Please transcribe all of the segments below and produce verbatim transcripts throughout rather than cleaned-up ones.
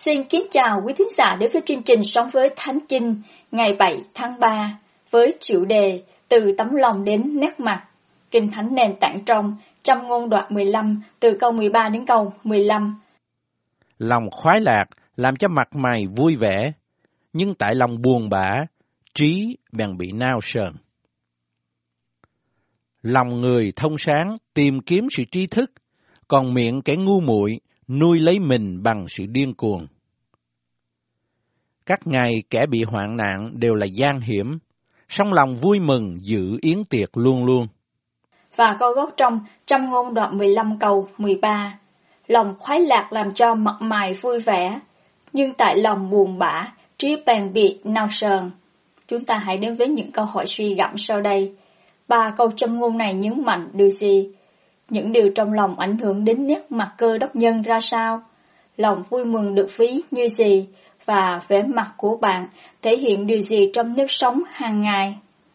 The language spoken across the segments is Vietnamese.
Xin kính chào quý thính giả đến với chương trình Sống với Thánh Kinh ngày bảy tháng ba với chủ đề Từ tấm lòng đến nét mặt. Kinh Thánh nền tảng trong Châm ngôn đoạn mười lăm từ câu mười ba đến câu mười lăm. Lòng khoái lạc làm cho mặt mày vui vẻ, nhưng tại lòng buồn bã, trí bèn bị nao sờn. Lòng người thông sáng tìm kiếm sự tri thức, còn miệng kẻ ngu muội nuôi lấy mình bằng sự điên cuồng. Các ngày kẻ bị hoạn nạn đều là gian hiểm, song lòng vui mừng giữ yến tiệc luôn luôn. Và câu gốc trong Châm ngôn đoạn mười lăm câu mười ba. Lòng khoái lạc làm cho mặt mày vui vẻ, nhưng tại lòng buồn bã, trí bèn bị nao sờn. Chúng ta hãy đến với những câu hỏi suy gẫm sau đây. Ba câu châm ngôn này nhấn mạnh điều gì? Những điều trong lòng ảnh hưởng đến nét mặt Cơ Đốc nhân ra sao? Lòng vui mừng được ví như gì? Và vẻ mặt của bạn thể hiện điều gì trong nếp sống hàng ngày?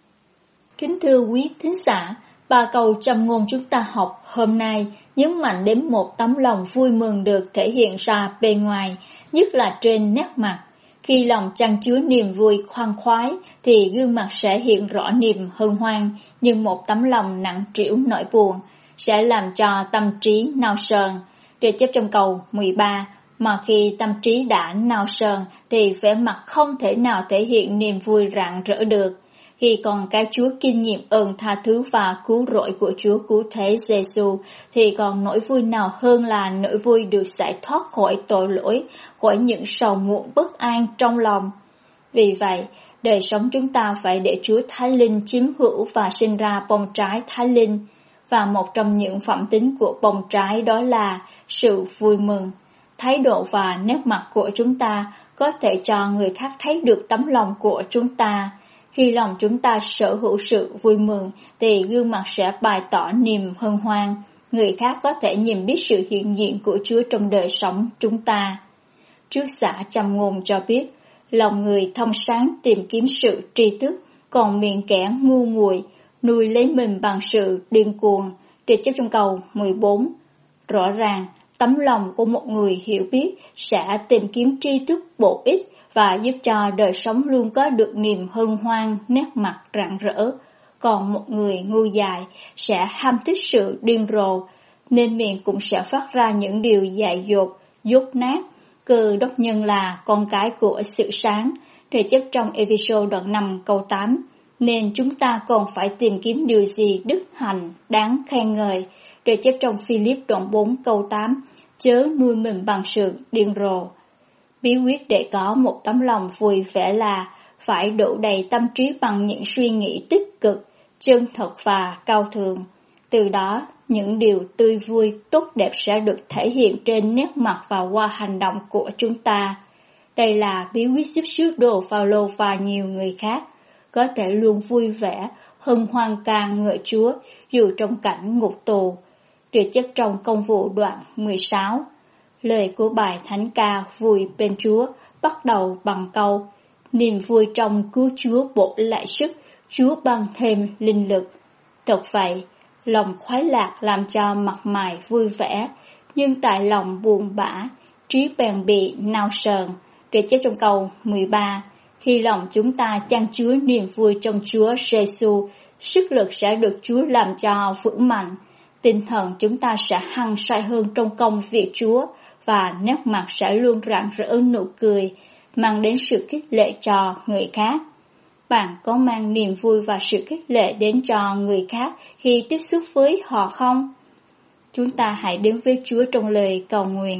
Kính thưa quý thính giả, ba câu châm ngôn chúng ta học hôm nay nhấn mạnh đến một tấm lòng vui mừng được thể hiện ra bên ngoài, nhất là trên nét mặt. Khi lòng chan chứa niềm vui khoan khoái thì gương mặt sẽ hiện rõ niềm hân hoan, nhưng một tấm lòng nặng trĩu nỗi buồn sẽ làm cho tâm trí nao sờn. Được chép trong câu mười ba, mà khi tâm trí đã nao sờn thì vẻ mặt không thể nào thể hiện niềm vui rạng rỡ được. Khi còn cái Chúa kinh nghiệm ơn tha thứ và cứu rỗi của Chúa cứu thế Giêsu thì còn nỗi vui nào hơn là nỗi vui được giải thoát khỏi tội lỗi, khỏi những sầu muộn bất an trong lòng. Vì vậy, đời sống chúng ta phải để Chúa Thánh Linh chiếm hữu và sinh ra bông trái Thánh Linh. Và một trong những phẩm tính của bông trái đó là sự vui mừng. Thái độ và nét mặt của chúng ta có thể cho người khác thấy được tấm lòng của chúng ta. Khi lòng chúng ta sở hữu sự vui mừng thì gương mặt sẽ bày tỏ niềm hân hoan. Người khác có thể nhìn biết sự hiện diện của Chúa trong đời sống chúng ta. Trước giả Châm ngôn cho biết, lòng người thông sáng tìm kiếm sự tri thức, còn miệng kẻ ngu muội nuôi lấy mình bằng sự điên cuồng. Được chép trong câu mười bốn. Rõ ràng, tấm lòng của một người hiểu biết sẽ tìm kiếm tri thức bổ ích và giúp cho đời sống luôn có được niềm hân hoan, nét mặt rạng rỡ. Còn một người ngu dại sẽ ham thích sự điên rồ, nên miệng cũng sẽ phát ra những điều dại dột, dốt nát. Cơ Đốc nhân là con cái của sự sáng, được chép trong Ê-phê-sô đoạn năm câu tám. Nên chúng ta còn phải tìm kiếm điều gì đức hạnh, đáng khen ngợi, được chép trong Phi-líp đoạn bốn câu tám, chớ nuôi mình bằng sự điên rồ. Bí quyết để có một tấm lòng vui vẻ là phải đổ đầy tâm trí bằng những suy nghĩ tích cực, chân thật và cao thượng. Từ đó, những điều tươi vui, tốt đẹp sẽ được thể hiện trên nét mặt và qua hành động của chúng ta. Đây là bí quyết giúp sứ đồ Phao-lô và nhiều người khác có thể luôn vui vẻ, hân hoan ca ngợi Chúa dù trong cảnh ngục tù. Được chép trong Công vụ đoạn mười sáu. Lời của bài thánh ca Vui bên Chúa bắt đầu bằng câu: niềm vui trong cứu Chúa bổ lại sức, Chúa ban thêm linh lực. Thật vậy, lòng khoái lạc làm cho mặt mày vui vẻ, nhưng tại lòng buồn bã, trí bèn bị nao sờn. Được chép trong câu mười ba. Khi lòng chúng ta chan chứa niềm vui trong Chúa Giêsu, sức lực sẽ được Chúa làm cho vững mạnh. Tinh thần chúng ta sẽ hăng say hơn trong công việc Chúa và nét mặt sẽ luôn rạng rỡ nụ cười, mang đến sự khích lệ cho người khác. Bạn có mang niềm vui và sự khích lệ đến cho người khác khi tiếp xúc với họ không? Chúng ta hãy đến với Chúa trong lời cầu nguyện.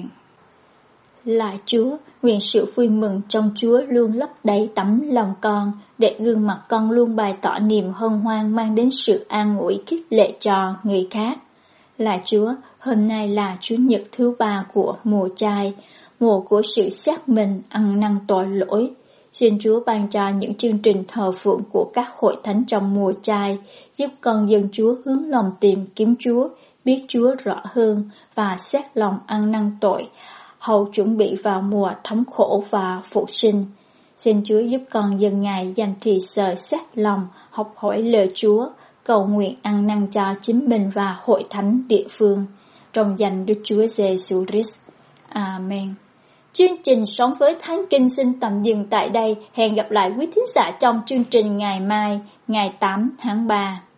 Lạy Chúa, nguyện sự vui mừng trong Chúa luôn lấp đầy tấm lòng con, để gương mặt con luôn bày tỏ niềm hân hoan mang đến sự an ủi khích lệ cho người khác. Lạy Chúa, hôm nay là Chủ nhật thứ ba của mùa chay, mùa của sự xét mình ăn năn tội lỗi. Xin Chúa ban cho những chương trình thờ phượng của các hội thánh trong mùa chay, giúp con dân Chúa hướng lòng tìm kiếm Chúa, biết Chúa rõ hơn và xét lòng ăn năn tội, hầu chuẩn bị vào mùa thống khổ và phục sinh. Xin Chúa giúp con dân Ngài dành thì giờ xét lòng, học hỏi lời Chúa, cầu nguyện ăn năn cho chính mình và hội thánh địa phương. Trong danh Đức Chúa Giêsu Christ. Amen. Chương trình Sống với Thánh Kinh xin tạm dừng tại đây. Hẹn gặp lại quý thính giả trong chương trình ngày mai, ngày tám tháng ba.